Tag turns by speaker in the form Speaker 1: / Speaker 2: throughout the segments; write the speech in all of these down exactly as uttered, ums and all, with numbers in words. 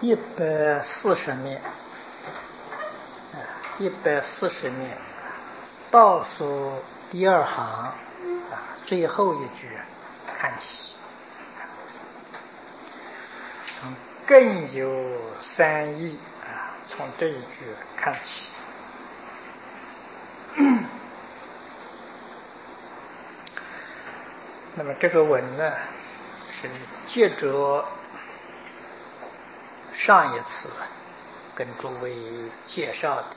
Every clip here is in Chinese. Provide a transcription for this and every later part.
Speaker 1: 一百四十面，啊，一百四十面，倒数第二行啊，最后一句看起，从更有三义啊，从这一句看起。那么这个文呢，是接着上一次跟诸位介绍的，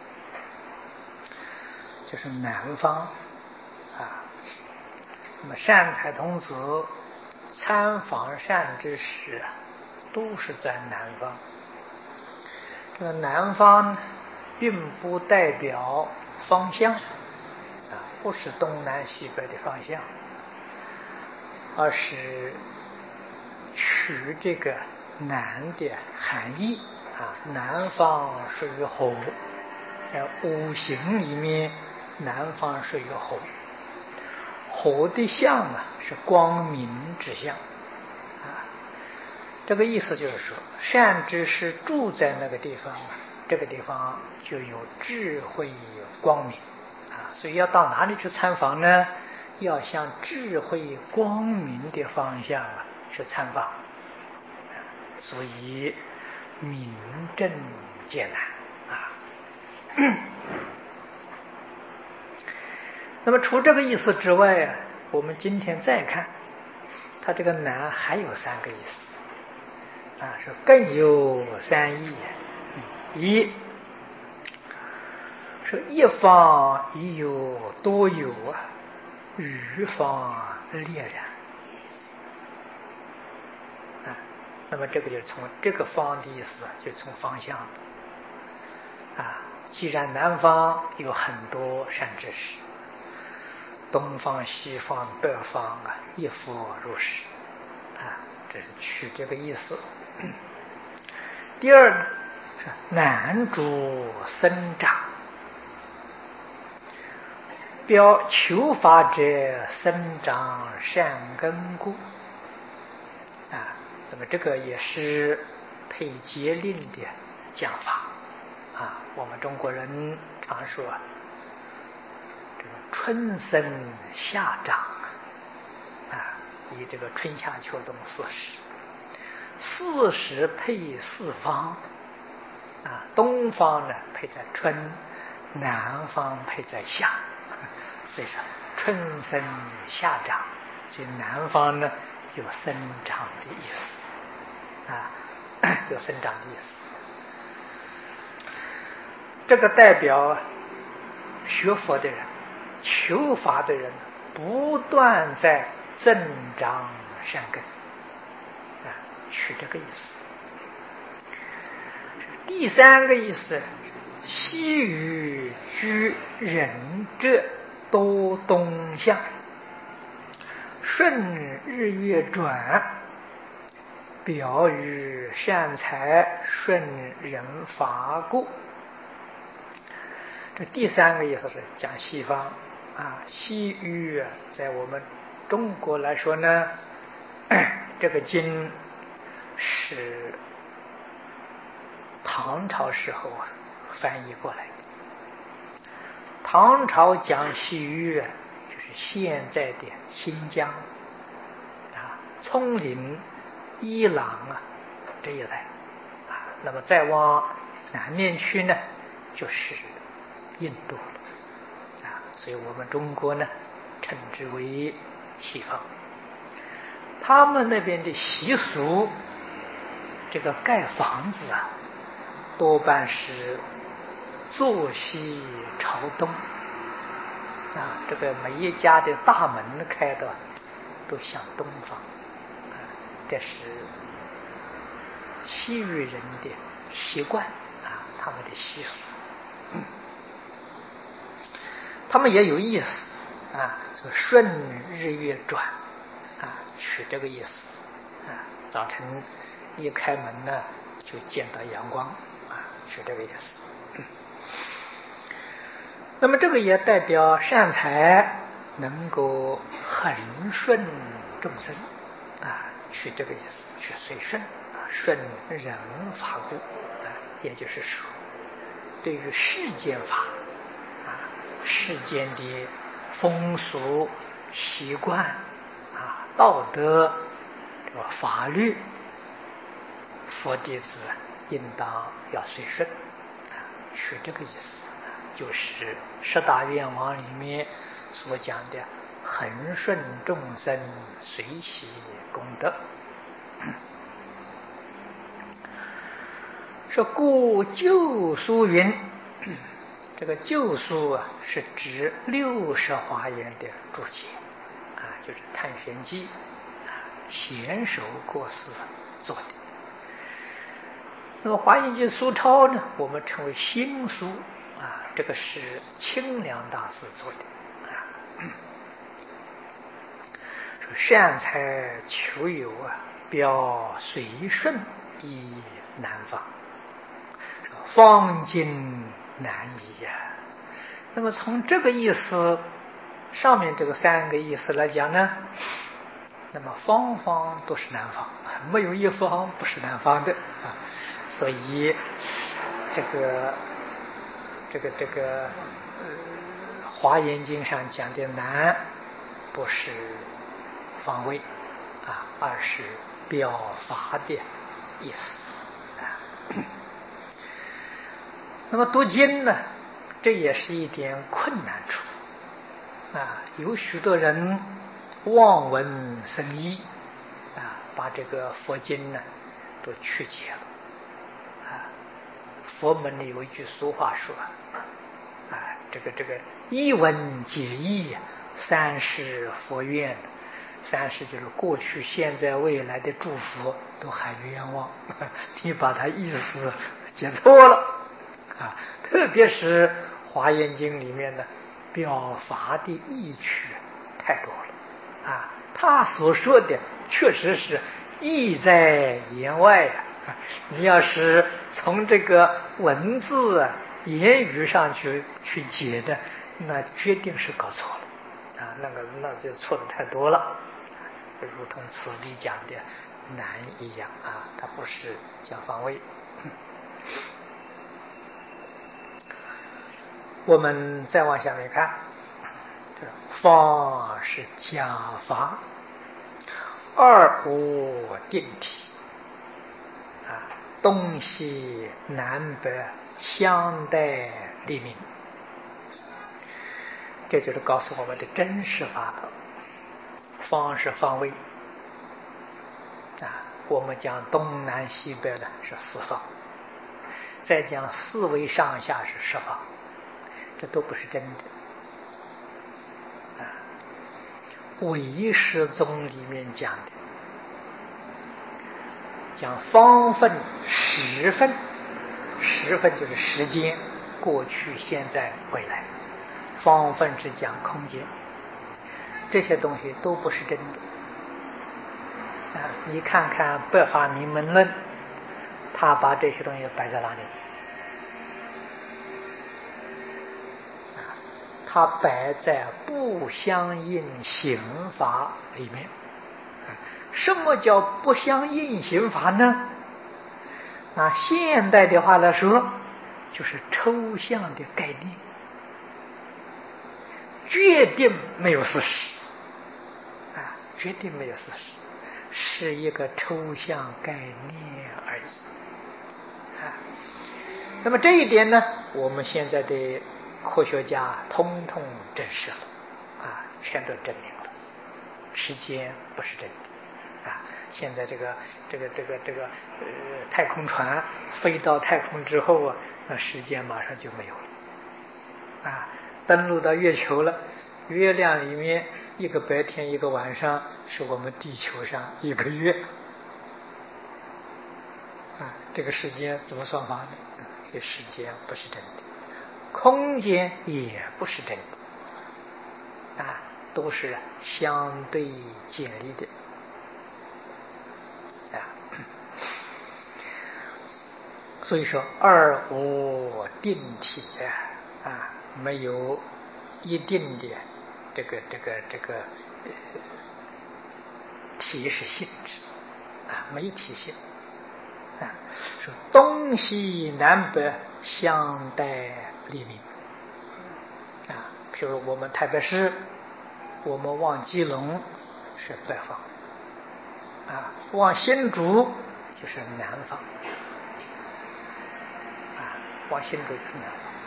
Speaker 1: 就是南方啊。那么善财童子参访善知识啊，都是在南方。这个南方并不代表方向啊，不是东南西北的方向，而是取这个南的含义啊。南方属于火，在五行里面，南方属于火。火的相啊，是光明之相啊。这个意思就是说，善知识住在那个地方啊，这个地方就有智慧光明啊。所以要到哪里去参访呢？要向智慧光明的方向啊去参访，所以明正艰难啊。那么除这个意思之外啊，我们今天再看，它这个难还有三个意思啊，说更有三义。一说一方已有多有啊，余方烈然啊。那么这个就是从这个方的意思，就从方向啊。既然南方有很多善知识，东方、西方、北方啊，一佛如是啊，这是取这个意思。第二呢，是南主僧长，表求法者僧长善根故啊。那么这个也是配节令的讲法啊。我们中国人常说春生夏长啊，以这个春夏秋冬四时，四时配四方啊，东方呢配在春，南方配在夏，所以说春生夏长，所以南方呢有生长的意思啊，有生长的意思。这个代表学佛的人、求法的人不断在增长善根啊，取这个意思。第三个意思，西于居人者多东向，顺日月转，表于善财顺人法故。这第三个意思是讲西方啊，西域啊，在我们中国来说呢，这个经是唐朝时候啊翻译过来的。唐朝讲西域啊，就是现在的新疆啊、葱岭、伊朗啊这一带啊。那么再往南面去呢，就是印度了啊。所以我们中国呢称之为西方。他们那边的习俗，这个盖房子啊，多半是坐西朝东啊。这个每一家的大门开的都向东方啊，这是西域人的习惯啊，他们的习俗。嗯他们也有意思啊，说顺日月转啊，取这个意思啊。早晨一开门呢，就见到阳光啊，取这个意思。嗯、那么这个也代表善财能够恒顺众生啊，取这个意思，去随顺啊， 顺人法故啊，也就是说，对于世间法啊，世间的风俗习惯啊、道德、这个法律，佛弟子应当要随顺啊，是这个意思。就是十大愿望里面所讲的恒顺众生，随喜功德。说故旧书云，这个旧书啊，是指六十华严的注解啊，就是探玄机啊，贤首过世做的。那么华严经书钞呢，我们称为新书啊，这个是清凉大师做的啊。说善财求有啊，表随顺依难方。方经难移呀、啊。那么从这个意思，上面这个三个意思来讲呢，那么方方都是南方，没有一方不是南方的啊。所以这个这个这个呃，《华严经》上讲的南，不是方位啊，而是表法的意思啊。那么读经呢，这也是一点困难处啊。有许多人望文生义啊，把这个佛经呢都曲解了啊。佛门里有一句俗话说啊，这个这个一文解义，三世佛愿。三世就是过去、现在、未来的祝福都含冤枉，你把它意思解错了啊！特别是《华严经》里面的表法的意趣太多了啊，他所说的确实是意在言外啊。你要是从这个文字啊、言语上去去解的，那决定是搞错了啊，那个那就错的太多了。如同此地讲的难一样啊，它不是讲方位。我们再往下面看，方是假法，二无定体啊，东西南北相待立名，这就是告诉我们的真实法了。方是方位啊，我们讲东南西北呢是四方，再讲四维上下是十方，这都不是真的啊。唯识宗里面讲的，讲方分时分，时分就是时间，过去、现在、未来，方分是讲空间。这些东西都不是真的啊！你看看《百法明门论》，他把这些东西摆在哪里？啊，他摆在不相应刑法里面。什么叫不相应刑法呢？那现代的话来说，就是抽象的概念，决定没有事实。决定没有事实，是一个抽象概念而已啊。那么这一点呢，我们现在的科学家通通证实了啊，全都证明了时间不是真的啊。现在这个这个这个这个呃太空船飞到太空之后啊，那时间马上就没有了啊。登陆到月球了，月亮里面一个白天一个晚上，是我们地球上一个月啊。这个时间怎么算法呢？这时间不是真的，空间也不是真的啊，都是相对建立的啊。所以说二无定体啊，没有一定的这个这个这个体是性质啊，没体性啊，说东西南北相待立命啊。譬如我们台北市，我们往基隆是北方啊，往新竹就是南方啊，往新竹就是南方。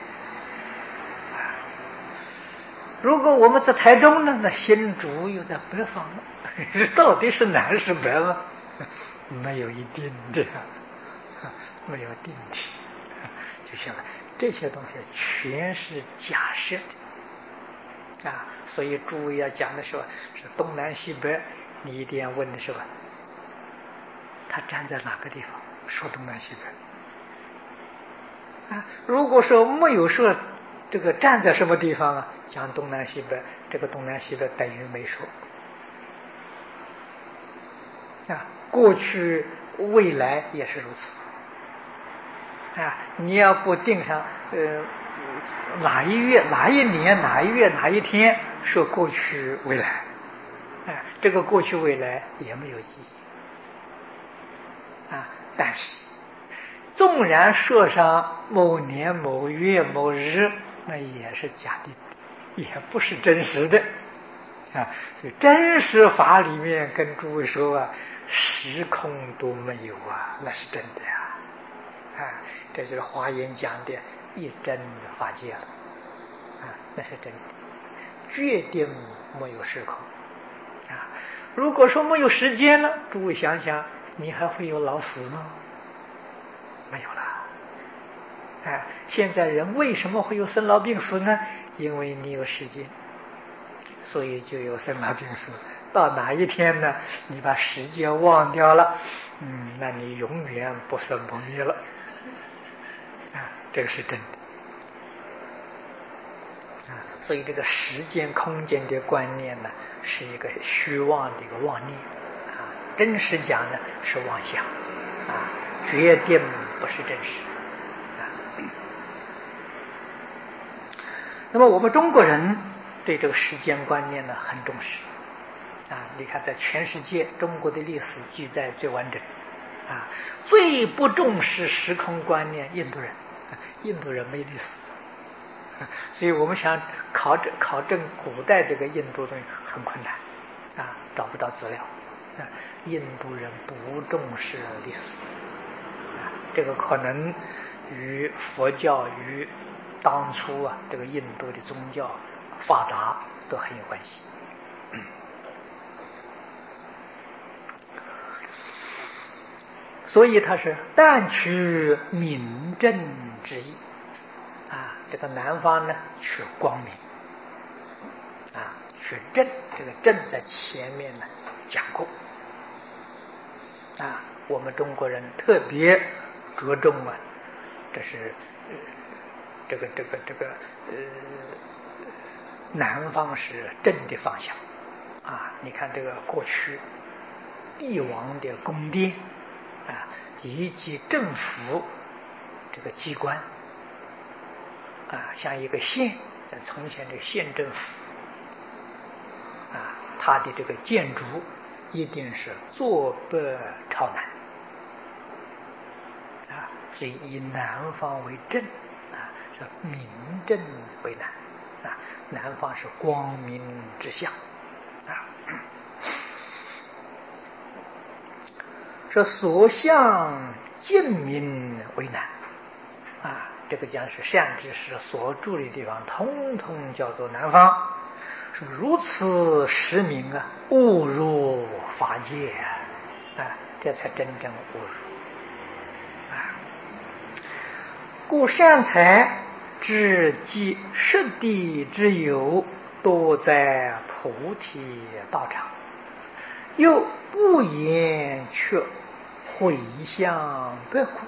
Speaker 1: 如果我们在台中呢，那新竹又在北方了，这到底是南是北吗？没有一定的，没有定题，就行了。这些东西全是假设的啊，所以诸位要讲的时候是东南西北，你一定要问的是吧？他站在哪个地方说东南西北啊？如果说没有说这个站在什么地方啊，讲东南西北，这个东南西北等于没说啊。过去未来也是如此啊。你要不定上呃哪一月哪一年哪一月哪一天说过去未来，啊，这个过去未来也没有意义啊。但是纵然说上某年某月某日，那也是假的，也不是真实的啊。所以真实法里面跟诸位说啊，时空都没有啊，那是真的呀啊。这就是华严讲的一真法界了啊，那是真的，决定没有时空啊。如果说没有时间了，诸位想想，你还会有老死吗？没有了。啊，现在人为什么会有生老病死呢？因为你有时间，所以就有生老病死。到哪一天呢？你把时间忘掉了，嗯，那你永远不生不灭了。啊，这个是真的。啊，所以这个时间空间的观念呢，是一个虚妄的一个妄念啊。真实讲呢是妄想啊，决定不是真实。那么我们中国人对这个时间观念呢很重视啊！你看，在全世界，中国的历史记载最完整啊。最不重视时空观念，印度人，印度人没历史，所以我们想考证考证古代这个印度东西很困难啊，找不到资料啊。印度人不重视历史啊，这个可能与佛教与当初啊，这个印度的宗教发达都很有关系。所以他是但取明正之意啊，这个南方呢取光明啊，取正，这个正在前面呢讲过啊。我们中国人特别着重啊，这是、呃、这个这个这个呃，南方是正的方向啊。你看这个过去帝王的宫殿啊，以及政府这个机关啊，像一个县，在从前的县政府啊，它的这个建筑一定是坐北朝南啊，所以以南方为正啊，是明正为南啊，南方是光明之象啊。说所向净明为南啊，这个讲是善知识所住的地方，通通叫做南方。说如此实明啊，误入法界啊，这才真正误入啊。故善财之及实地之有，多在菩提道场，又不言却回向不苦，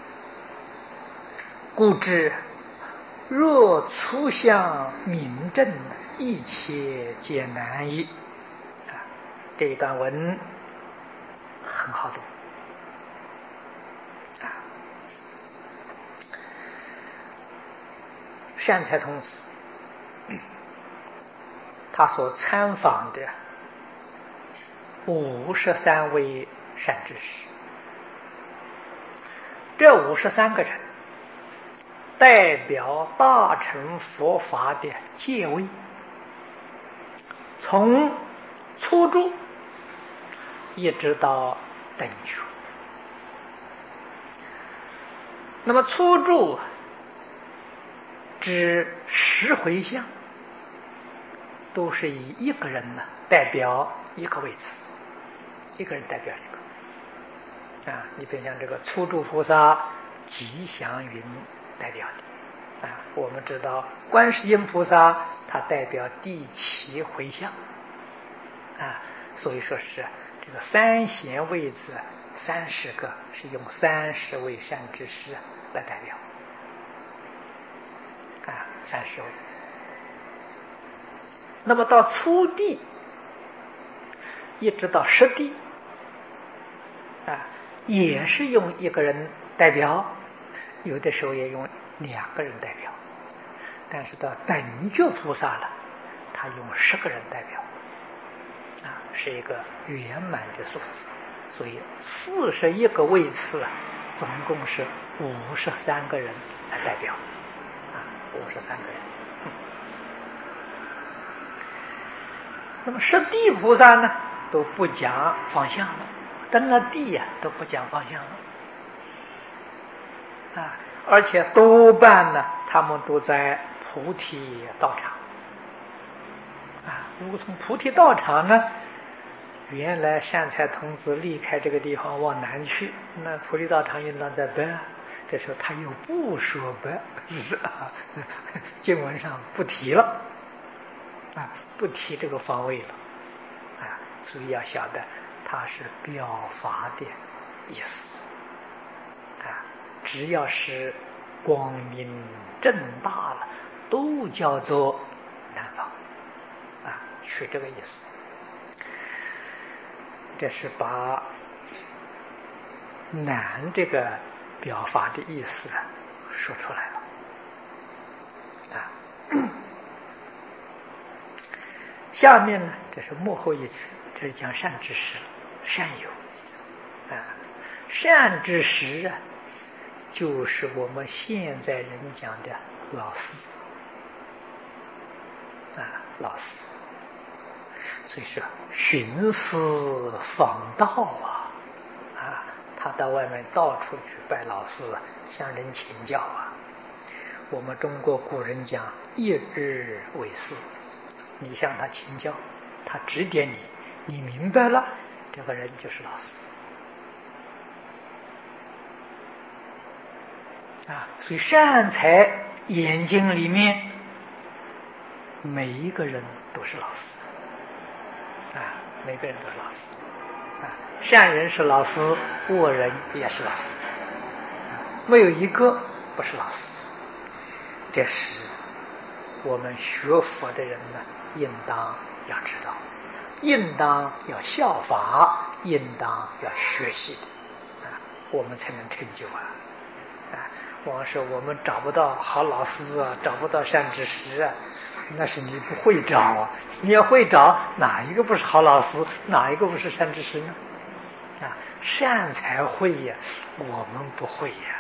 Speaker 1: 故知若初向明正，一切皆难矣啊。这一段文很好读啊。善财童子他所参访的五十三位善知识这五十三个人代表大乘佛法的戒位，从初住一直到等觉。那么初住指十回向，都是以一个人呢代表一个位置，一个人代表一个。啊，你比如像这个初住菩萨吉祥云代表的啊，我们知道观世音菩萨它代表第七回向啊，所以说是这个三贤位置三十个是用三十位善知识来代表啊，三十位。那么到初地一直到十地啊，也是用一个人代表，有的时候也用两个人代表，但是到等觉菩萨了，他用十个人代表啊，是一个圆满的数字。所以四十一个位次，总共是五十三个人来代表啊，五十三个人。嗯、那么十地菩萨呢，都不讲方向了，登了地呀、啊、都不讲方向了啊，而且多半呢，他们都在菩提道场啊。如果从菩提道场呢，原来善财童子离开这个地方往南去，那菩提道场应当在北，这时候他又不说北，是啊，经文上不提了啊，不提这个方位了啊，所以要晓得它是表法的意思啊，只要是光明正大了，都叫做南方啊，取这个意思。这是把南这个表法的意思说出来了啊。下面呢，这是幕后一句，这是讲善知识，善友啊，善知识啊，就是我们现在人讲的老师啊，老师。所以说寻思访道啊，啊，他到外面到处去拜老师，向人请教啊。我们中国古人讲一日为师，你向他请教，他指点你，你明白了，这个人就是老师啊。所以善财眼睛里面，每一个人都是老师。啊，每个人都是老师啊，善人是老师，恶人也是老师，没有一个不是老师。这是我们学佛的人呢，应当要知道，应当要效法，应当要学习的啊，我们才能成就啊！啊，光是我们找不到好老师啊，找不到善知识啊，那是你不会找啊！你要会找，哪一个不是好老师？哪一个不是善知识呢？啊，善才会呀，我们不会呀。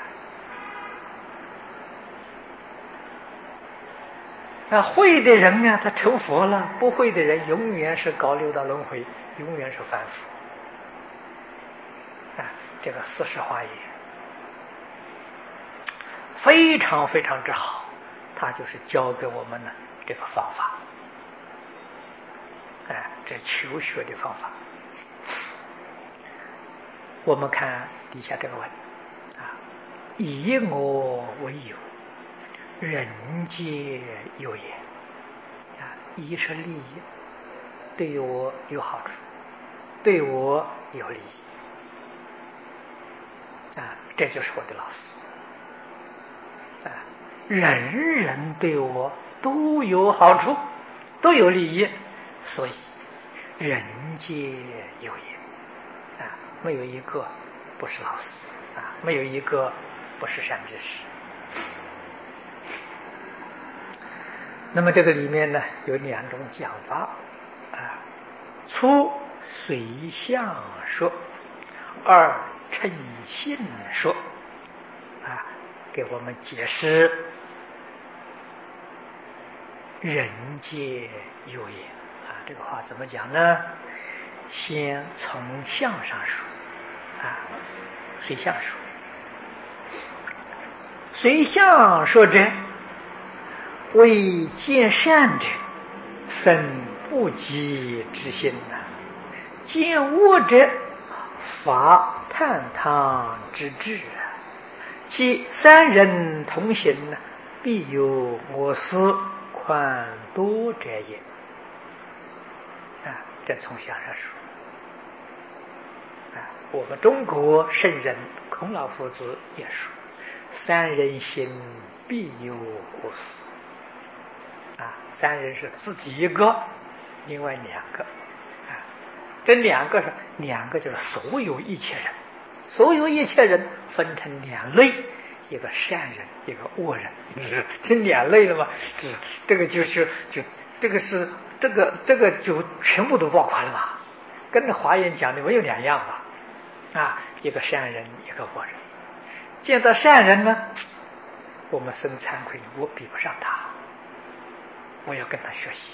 Speaker 1: 啊，会的人呢，他成佛了；不会的人，永远是搞六道轮回，永远是凡夫。啊，这个四十华严非常非常之好，他就是教给我们的这个方法。哎，这求学的方法。我们看底下这个问啊，以我为友，人皆有也啊，以是利益，对我有好处，对我有利益啊，这就是我的老师啊，人人对我都有好处，都有利益，所以人皆有也啊，没有一个不是老师啊，没有一个不是善知识。那么这个里面呢，有两种讲法啊，初随相说，二称性说啊，给我们解释人皆有也啊，这个话怎么讲呢？先从相上说啊，随相说。随相说者，为见善者，生不及之心呐；见恶者，发探汤之志啊。即三人同行呢，必有我师宽多者也。啊，这从相上说。啊，我们中国圣人孔老夫子也说。三人行，必有我师。啊，三人是自己一个，另外两个。啊，这两个是两个，就是所有一切人，所有一切人分成两类，一个善人，一个恶人，是这两类了嘛？这这个就是就这个是这个这个就全部都包括了吧？跟着华严讲的没有两样吧？啊，一个善人，一个恶人。见到善人呢，我们生惭愧，我比不上他，我要跟他学习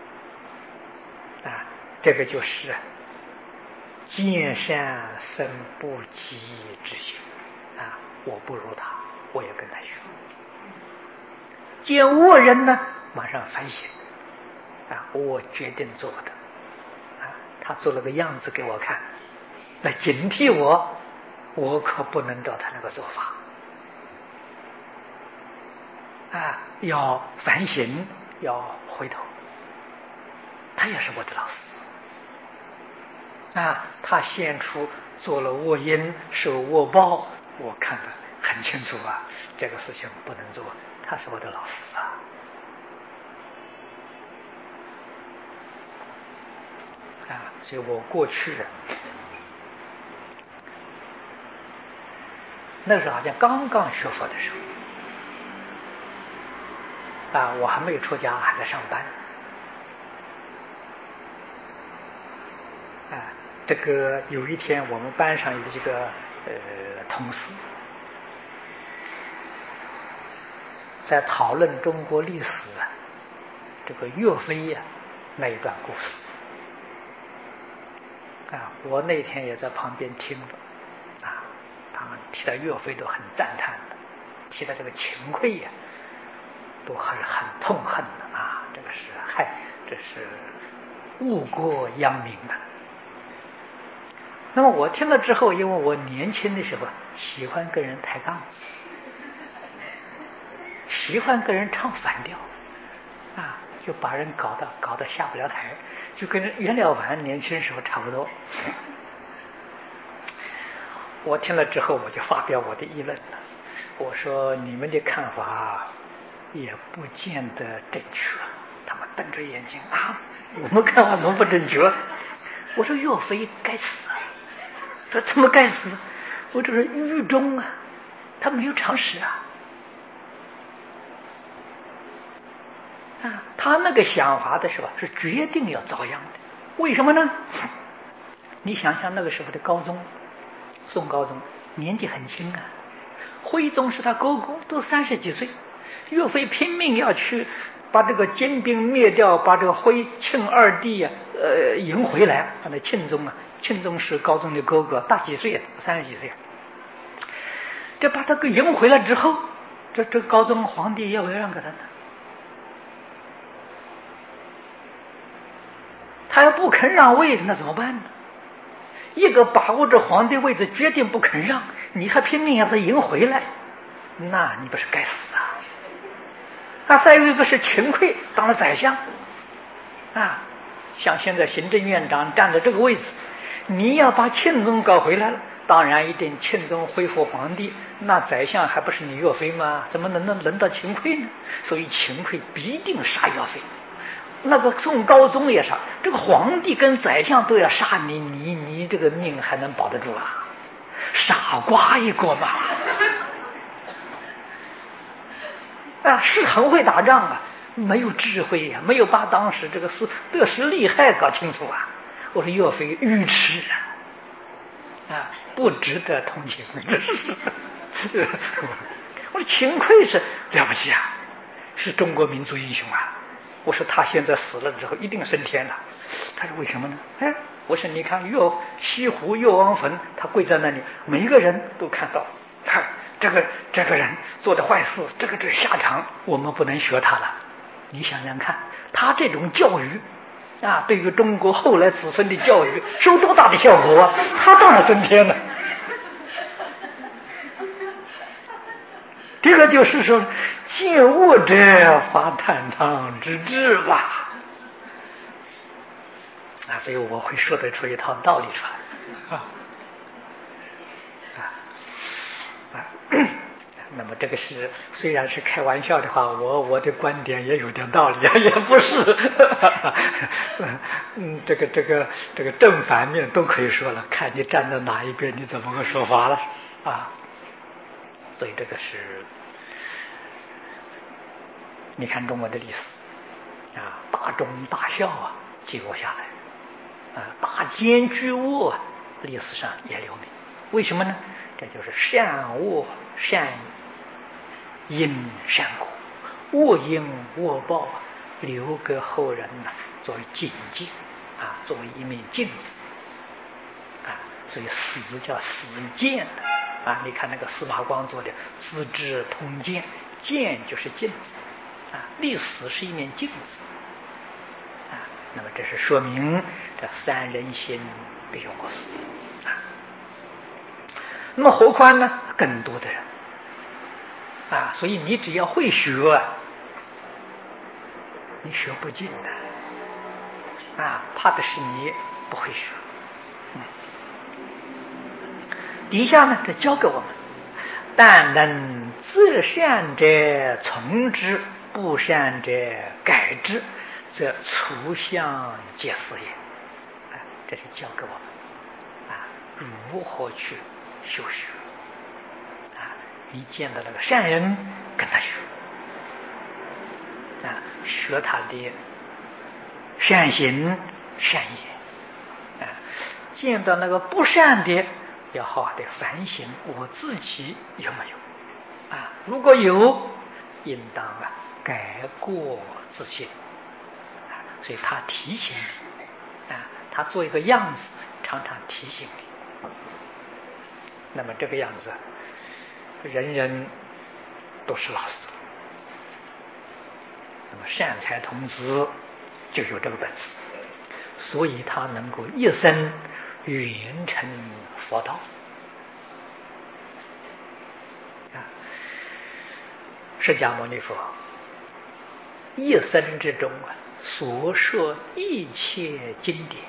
Speaker 1: 啊！这个就是见善生不及之心啊！我不如他，我也跟他学。见恶人呢，马上反省啊！我决定做的啊！他做了个样子给我看，来警惕我。我可不能照他那个做法啊！要反省，要回头。他也是我的老师啊！他现出做了恶因，受恶报，我看得很清楚啊！这个事情不能做，他是我的老师啊！啊，所以我过去啊。那时候好像刚刚学佛的时候啊，我还没有出家，还在上班啊。这个有一天，我们班上有几个呃同事在讨论中国历史啊，这个岳飞呀、啊、那一段故事啊，我那天也在旁边听了啊。他们提到岳飞都很赞叹的，提到这个秦桧呀、啊，都还是很痛恨的啊！这个是害，这是误国殃民的。那么我听了之后，因为我年轻的时候喜欢跟人抬杠子，喜欢跟人唱反调啊，就把人搞得搞得下不了台，就跟袁了凡年轻时候差不多。我听了之后，我就发表我的议论了。我说你们的看法也不见得正确。他们瞪着眼睛啊，我们看法怎么不正确？我说岳飞该死，他怎么该死？我这是愚忠啊，他没有常识啊。啊，他那个想法的时候是决定要遭殃的。为什么呢？你想想那个时候的高宗。宋高宗年纪很轻啊，徽宗是他哥哥，都三十几岁。岳飞拼命要去把这个金兵灭掉，把这个徽庆二帝啊，呃，迎回来。他的庆宗啊，庆宗是高宗的哥哥，大几岁啊？三十几岁。这把他给迎回来之后，这这高宗皇帝要不要让给他呢？他要不肯让位，那怎么办呢？一个把握着皇帝位置，决定不肯让，你还拼命要把他迎回来，那你不是该死啊！啊，再有一个是秦桧当了宰相，啊，像现在行政院长占着这个位置，你要把庆宗搞回来了，当然一定庆宗恢复皇帝，那宰相还不是你岳飞吗？怎么能能轮到秦桧呢？所以秦桧必定杀岳飞。那个宋高宗也杀，这个皇帝跟宰相都要杀你，你你这个命还能保得住啊？傻瓜一个嘛！啊，是很会打仗啊，没有智慧呀、啊，没有把当时这个是得失利害搞清楚啊！我说岳飞愚痴啊，啊，不值得同情，这是我说秦桧是了不起啊，是中国民族英雄啊。我说他现在死了之后一定升天了。他说为什么呢？哎，我说你看岳西湖岳王坟，他跪在那里，每一个人都看到，看这个这个人做的坏事，这个这下场，我们不能学他了。你想想看，他这种教育啊，对于中国后来子孙的教育，是有多大的效果啊？他当然升天了。这个就是说，见恶者发坦荡之志吧。啊，所以我会说得出一套道理出来。啊啊啊！那么这个是虽然是开玩笑的话，我我的观点也有点道理啊，也不是。嗯，这个这个这个正反面都可以说了，看你站在哪一边，你怎么个说法了啊？所以这个是，你看中国的历史啊，大忠大孝啊，记录下来啊，大奸巨恶啊，历史上也留名。为什么呢？这就是善恶善因善果，恶因恶报啊，留给后人呢、啊、作为警戒啊，作为一面镜子啊。所以史叫史鉴啊，你看那个司马光做的《资治通鉴》，鉴就是镜子啊，历史是一面镜子啊。那么这是说明这三人行必有过失啊。那么何况呢，更多的人啊，所以你只要会学，你学不尽的啊，怕的是你不会学。嗯，底下呢，这教给我们：但能自善者从之，不善者改之，则除相皆是也。啊，这是教给我们啊，如何去修学啊？你见到那个善人，跟他学啊，学他的善行善业啊；见到那个不善的，要好好的反省我自己有没有啊？如果有，应当啊改过自新啊。所以他提醒你啊，他做一个样子，常常提醒你。那么这个样子，人人都是老师。那么善财童子就有这个本事，所以他能够一生圆成佛道啊。释迦牟尼佛一生之中啊，所说一切经典，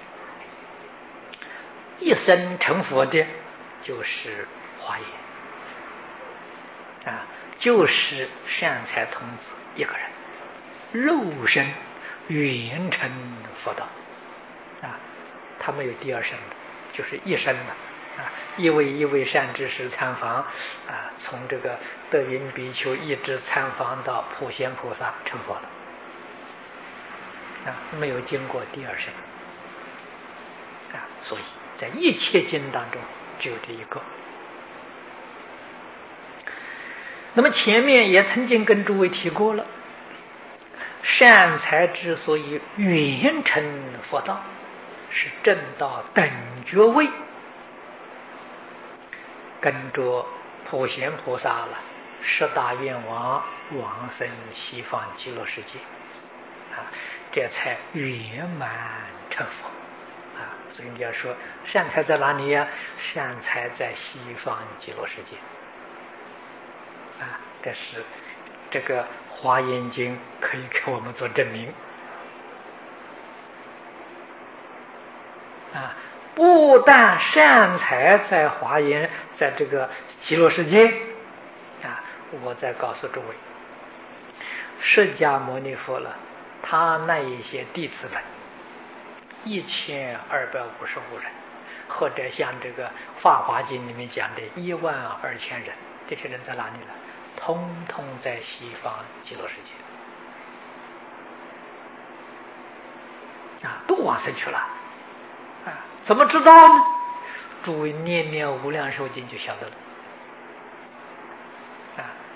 Speaker 1: 一生成佛的就是华严啊，就是善财童子一个人，肉身圆成佛道啊，他没有第二生的，就是一生的啊。一位一位善知识参访啊，从这个德云比丘一直参访到普贤菩萨成佛了啊，没有经过第二生啊。所以在一切经当中只有这一个。那么前面也曾经跟诸位提过了，善财之所以圆成佛道，是证到等觉位，跟着普贤菩萨了，十大愿王往生西方极乐世界啊，这才圆满成佛啊。所以你要说善财在哪里呀？善财在西方极乐世界啊，这是这个华严经可以给我们做证明啊。不但善财在华严，在这个极乐世界啊，我再告诉诸位，释迦牟尼佛了，他那一些弟子们一千二百五十五人，或者像这个《法华经》里面讲的一万二千人，这些人在哪里了？通通在西方极乐世界啊，都往生去了啊！怎么知道呢？诸位念念无量寿经就晓得了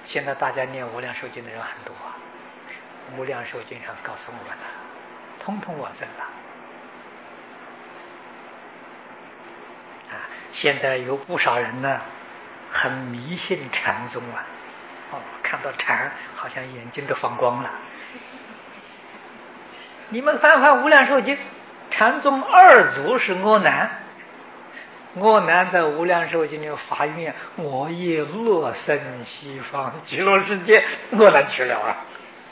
Speaker 1: 现在大家念无量寿经的人很多啊，无量寿经上告诉我们了，通通往生了。啊，现在有不少人呢，很迷信禅宗啊，哦，看到禅好像眼睛都放光了。你们翻翻无量寿经，禅宗二祖是阿难。阿难在无量寿经里发愿，我也乐生西方极乐世界，阿难去了啊！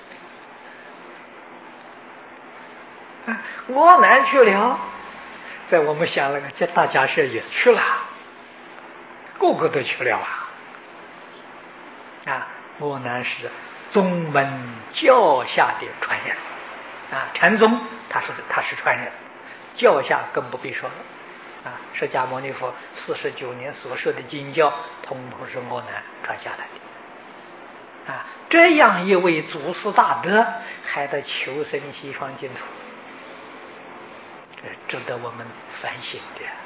Speaker 1: 阿难去了，在我们想那个这大家是也去了，个个都去了啊！啊，阿难是宗门教下的传人啊，禅宗他是他是传人，教下更不必说了。啊，释迦牟尼佛四十九年所说的经教，统统是阿难传下来的。啊，这样一位祖师大德，还得求生西方净土，这值得我们反省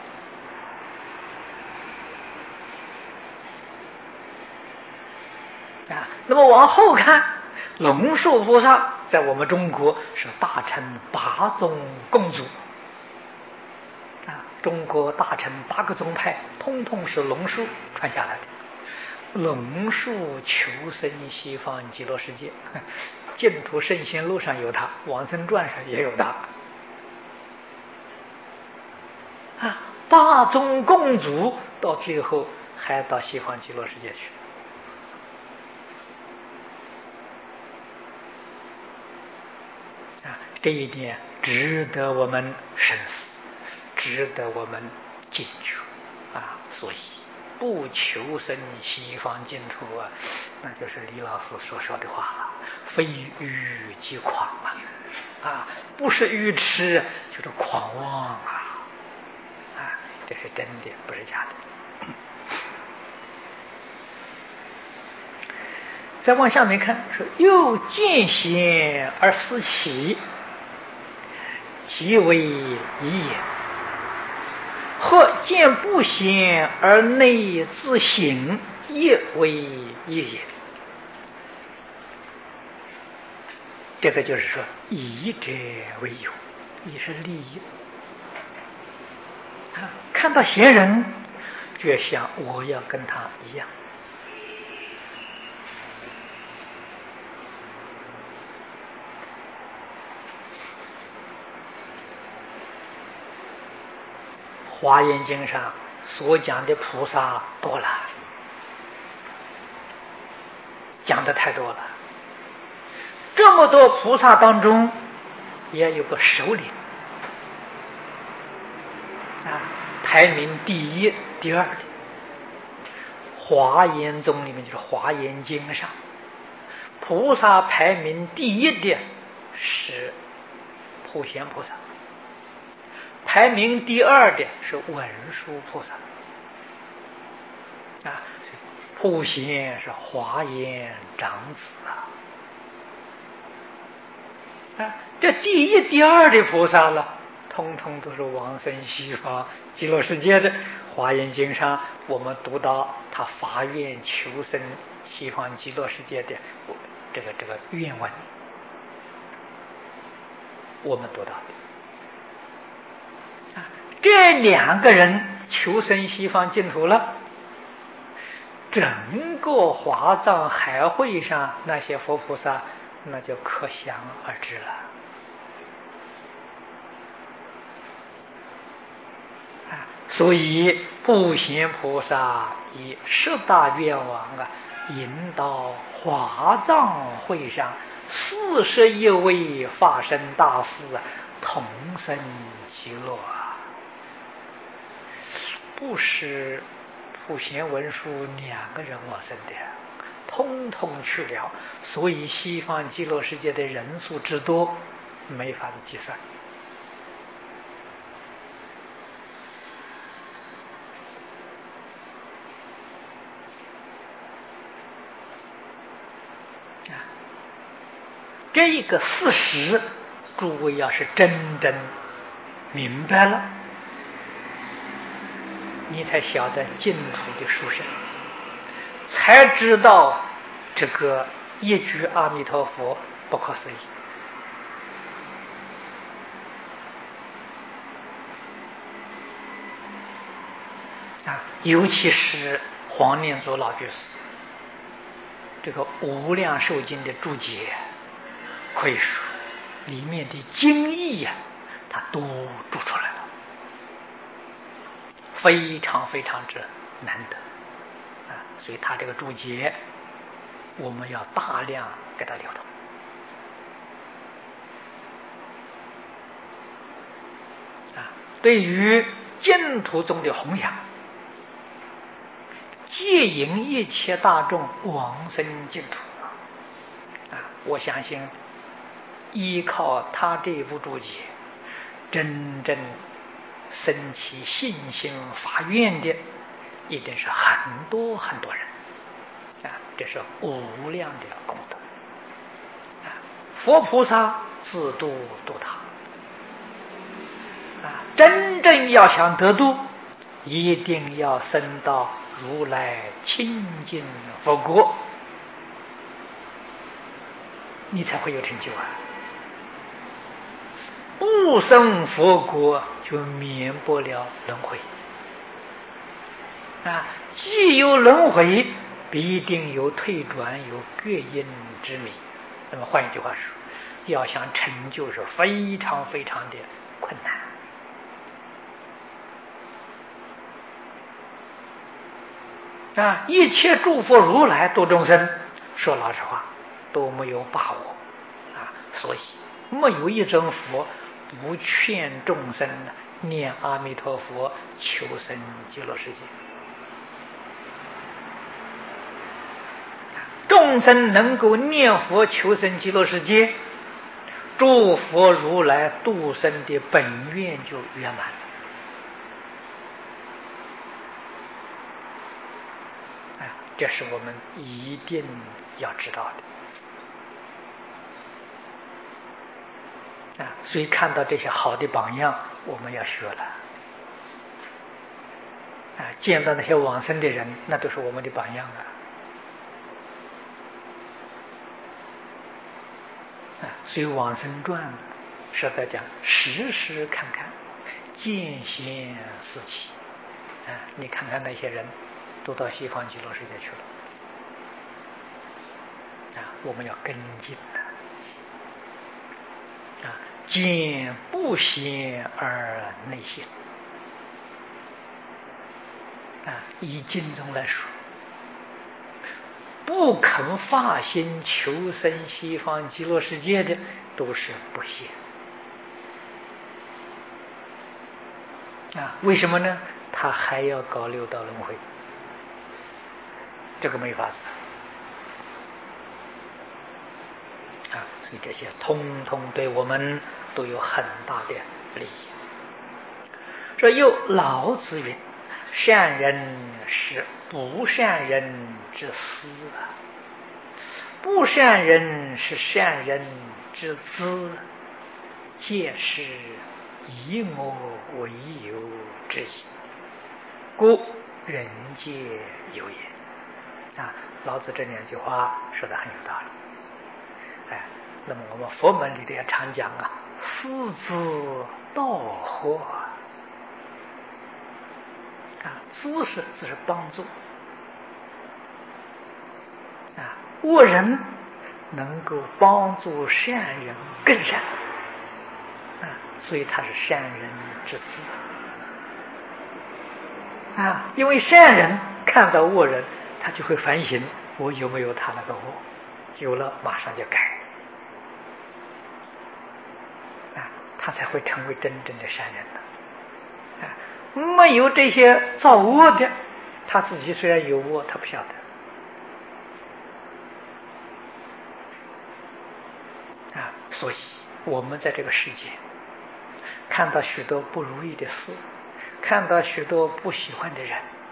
Speaker 1: 的。啊，那么往后看，龙树菩萨在我们中国是大乘八宗共祖。啊，中国大乘八个宗派，通通是龙树传下来的。龙树求生西方极乐世界，净土圣贤录上有他，往生传上也有他。啊，八宗共祖到最后还到西方极乐世界去。啊，这一点值得我们深思。值得我们警觉啊！所以不求生西方净土啊，那就是李老师所说的话，非愚即狂啊！啊，不是愚痴，就是狂妄啊！啊，这是真的，不是假的。再往下面看，说又见贤而思齐，即为疑也。或见不贤而内自省，亦为疑也。这个就是说，疑者为有，疑是利益。啊，看到贤人，就想我要跟他一样。华严经上所讲的菩萨多了，讲的太多了。这么多菩萨当中，也有个首领啊，排名第一、第二的。华严宗里面就是华严经上，菩萨排名第一的是普贤菩萨。排名第二的是文殊菩萨啊，普贤是华严长子啊，啊，这第一、第二的菩萨了，通通都是往生西方极乐世界的。华严经上我们读到他发愿求生西方极乐世界的这个这个愿文，我们读到的。这两个人求生西方净土了，整个华藏海会上那些佛菩萨，那就可想而知了。啊，所以普贤菩萨以十大愿王啊，引导华藏会上四十一位法身大士啊，同生极乐啊。不是普贤文殊两个人往生的，通通去了，所以西方极乐世界的人数之多，没法子计算。啊，这一个事实，诸位要是真正明白了，你才晓得净土的殊胜，才知道这个一句阿弥陀佛不可思议啊！尤其是黄念祖老居士这个《无量寿经》的注解，可以说里面的经义呀、啊，他都注出来了，非常非常之难得啊！所以他这个注解，我们要大量给他流通啊！对于净土宗的弘扬，戒引一切大众往生净土啊！我相信依靠他这部注解，真正生起信心发愿的，一定是很多很多人啊！这是无量的功德啊！佛菩萨自度度他啊！真正要想得度，一定要升到如来清净佛国，你才会有成就啊！不生佛国，就免不了轮回啊！既有轮回，必定有退转，有各因之迷。那么换一句话说，要想成就是非常非常的困难啊！一切诸佛如来度众生，说老实话都没有把握啊，所以没有一尊佛不劝众生念阿弥陀佛，求生极乐世界。众生能够念佛求生极乐世界，诸佛如来度生的本愿就圆满了。这是我们一定要知道的啊！所以看到这些好的榜样，我们要学了啊！见到那些往生的人，那都是我们的榜样啊！啊！所以《往生传》是在讲时时看看，见贤思齐啊！你看看那些人，都到西方极乐世界去了啊！我们要跟进的啊！见不贤而内现啊！以经中来说，不肯发心求生西方极乐世界的，都是不贤啊！为什么呢？他还要搞六道轮回，这个没法子啊！所以这些通通对我们都有很大的利益。说又老子云：善人是不善人之思啊，不善人是善人之资，皆是以我为有之意，故人皆有也啊！老子这两句话说的很有道理。哎，那么我们佛门里头也常讲啊，师之道合啊，知识只是帮助啊，恶人能够帮助善人更善啊，所以他是善人之资啊。因为善人看到恶人，他就会反省，我有没有他那个恶，有了马上就改啊，他才会成为真正的善人的啊。没有这些造恶的，他自己虽然有恶，他不晓得啊。所以我们在这个世界看到许多不如意的事，看到许多不喜欢的人，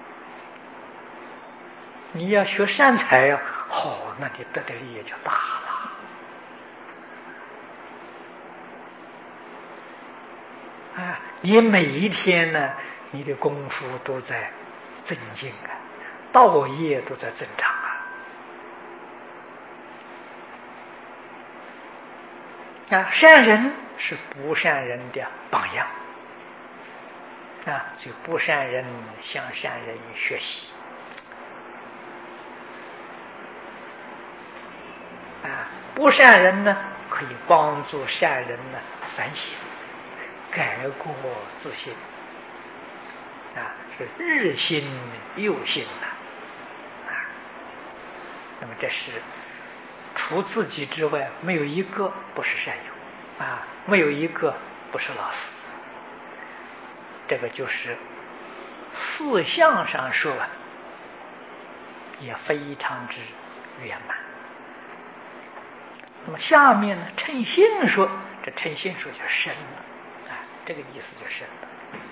Speaker 1: 你要学善财呀、啊，哦，那你得的利益就大了啊！你每一天呢，你的功夫都在增进啊，道业都在增长啊啊，善人是不善人的榜样啊，所以不善人向善人学习啊，不善人呢可以帮助善人呢反省、改过自新啊，是日新又新的啊。那么这是除自己之外，没有一个不是善友啊，没有一个不是老师。这个就是四相上说也非常之圆满。那么下面呢，称心说，这称心说就深了啊，这个意思就深了。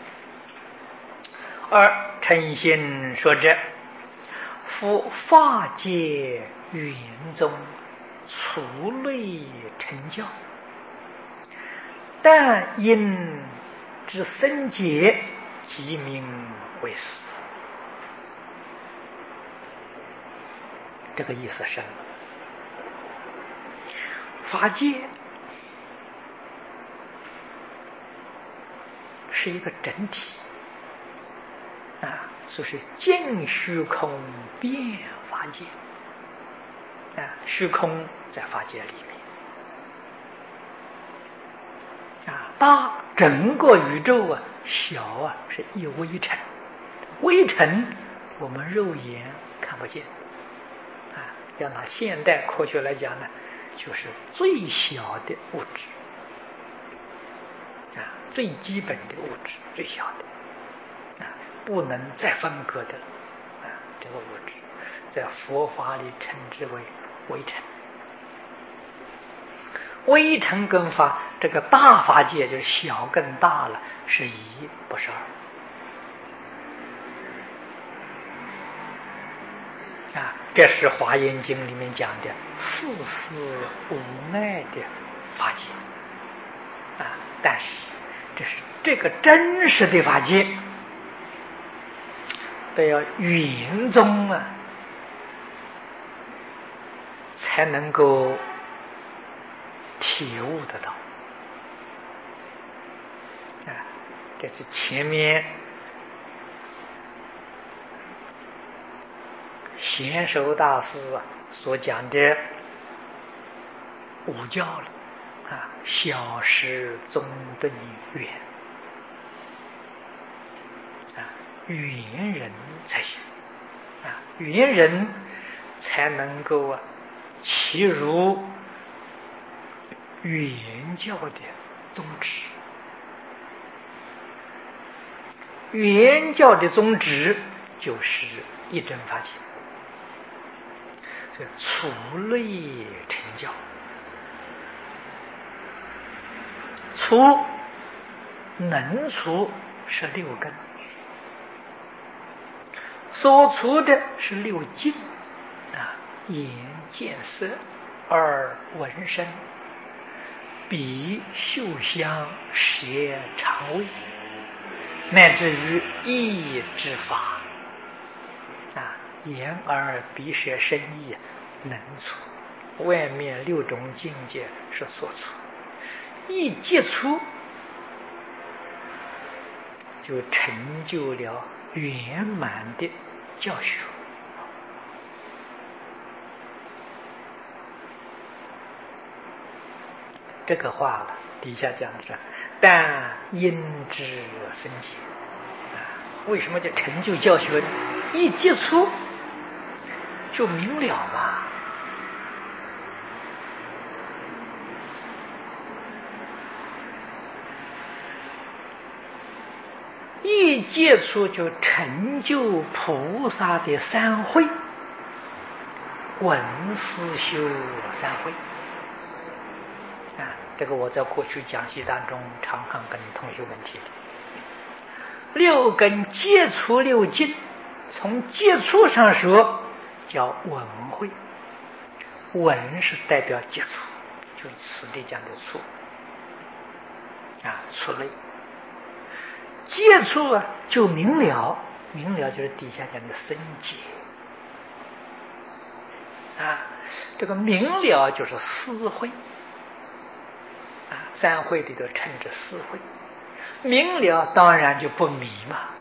Speaker 1: 而称心说者，夫法界圆宗粗类成教，但因之深解，即名为师。这个意思深了。法界是一个整体啊，所以是尽虚空遍法界啊，虚空在法界里面啊，大整个宇宙啊，小啊是一微尘，微尘我们肉眼看不见啊，要拿现代科学来讲呢，就是最小的物质啊，最基本的物质，最小的啊，不能再分割的啊，这个物质在佛法里称之为微尘。微尘跟法，这个大法界就是小跟大了，是一不是二啊。这是《华严经》里面讲的四思无碍的法界啊，但是这是这个真实的法界，都要圆宗啊，才能够体悟得到啊。这是前面贤首大师所讲的五教了啊，小时中顿圆啊，圆人才行啊，圆人才能够啊契入圆教的宗旨。圆教的宗旨就是一真法界，这粗类成教，粗能粗是六根，所粗的是六境啊，眼见色，耳闻声，鼻嗅香，舌尝味，乃至于意之法啊，眼耳鼻舌身意能粗，外面六种境界是所粗，一接触就成就了圆满的教学。这个话了，底下讲的是但因之深解啊，为什么叫成就教学呢？一接触就明了嘛。一接触就成就菩萨的三慧，闻思修三慧啊，这个我在过去讲习当中常常跟同学们提的。六根接触六境，从接触上说叫闻慧，闻是代表接触，就是此地讲的触啊，触类。接触啊就明了，明了就是底下讲的深解啊，这个明了就是思慧三会里头称之四会。明了当然就不迷嘛。